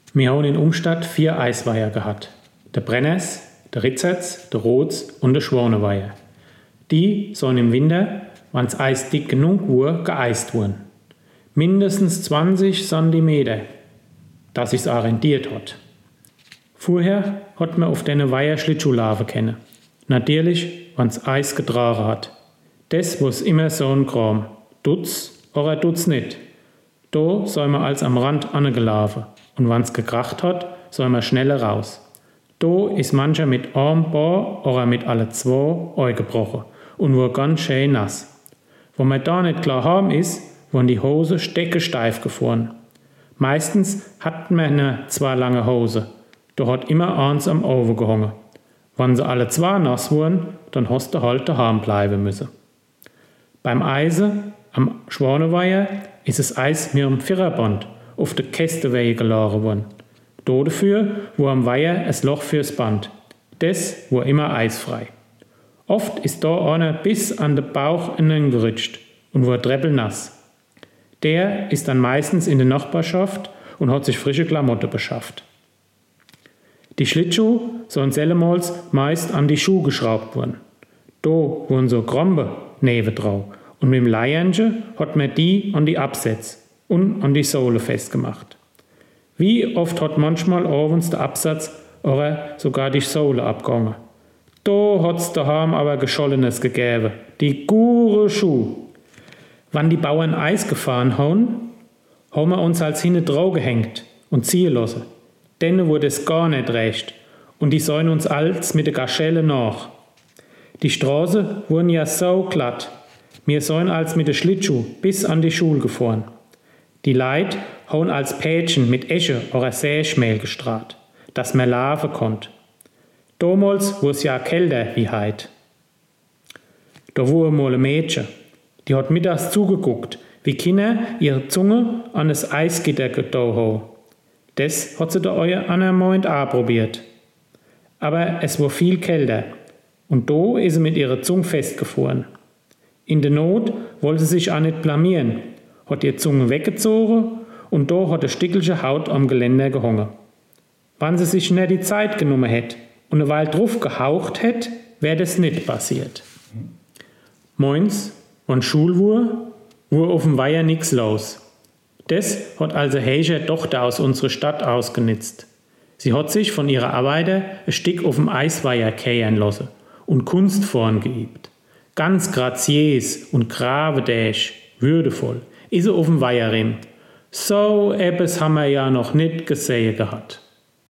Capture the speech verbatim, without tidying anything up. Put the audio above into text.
Wir haben in Umstadt vier Eisweiher gehabt. Der Brenners, der Ritzerts, der Roths und der Schwaneweiher. Die sollen im Winter, wenn's Eis dick genug war, geeist wurden. Mindestens zwanzig Zentimeter, dass sich's auch rentiert hat. Vorher hat man auf den Weiher Schlittschuh laufen können. Natürlich, wenn's Eis getragen hat. Das war's immer so ein Kram. Tut's oder tut's nicht. Da soll man als am Rand angelaufen. Und wenn's gekracht hat, soll man schneller raus. Da ist mancher mit einem Paar oder mit alle zwei eingebrochen und war ganz schön nass. Wo man da nicht klar haben ist, waren die Hose steckesteif gefahren. Meistens hat man ne zwei lange Hose. Da hat immer eins am Ofen gehangen. Wenn sie alle zwei nass waren, dann hast du halt daheim bleiben müssen. Beim Eisen am Schwaneweiher ist das Eis mir am Viererband auf der Kästeweihe geladen worden. Da dafür war am Weiher ein Loch fürs Band. Das war immer eisfrei. Oft ist da einer bis an den Bauch hineingerutscht und war treppelnass. Der ist dann meistens in der Nachbarschaft und hat sich frische Klamotten beschafft. Die Schlittschuhe sollen sellemals meist an die Schuhe geschraubt worden. Da wurden so Krombe neben drauf und mit dem Leihernchen hat man die an die Absätze und an die Sohle festgemacht. Wie oft hat manchmal abends der Absatz oder sogar die Sohle abgegangen. Da hat's daheim aber Geschollenes gegeben. Die gure Schuh. Wann die Bauern Eis gefahren haben, haben wir uns als hinten drauf gehängt und ziehen lassen. Denen wurde es gar nicht recht und die sollen uns als mit der Gazelle nach. Die Straße wurden ja so glatt. Wir sollen als mit der Schlittschuh bis an die Schule gefahren. Die Leute haben als Pätschen mit Esche oder Säschmehl gestrahlt, dass man laufen konnte. Damals war es ja kälter wie heut. Da war mal ein Mädchen, die hat mittags zugeguckt, wie Kinder ihre Zunge an das Eisgitter getan haben. Das hat sie da euer Anna Moint auch probiert. Aber es war viel kälter und da ist sie mit ihrer Zunge festgefahren. In der Not wollte sie sich auch nicht blamieren, hat ihre Zunge weggezogen und da hat ein Stückchen Haut am Geländer gehangen. Wenn sie sich nicht die Zeit genommen hätte und eine Weile drauf gehaucht hätte, wäre das nicht passiert. Moins, wenn Schul war, war auf dem Weiher nix los. Das hat also Heiche Tochter aus unserer Stadt ausgenutzt. Sie hat sich von ihrer Arbeiter ein Stück auf dem Eisweiher kehren lassen und Kunstform geübt. Ganz graziös und gravedäsch, würdevoll, ist sie auf dem Weiher rin. So etwas haben wir ja noch nicht gesehen gehabt.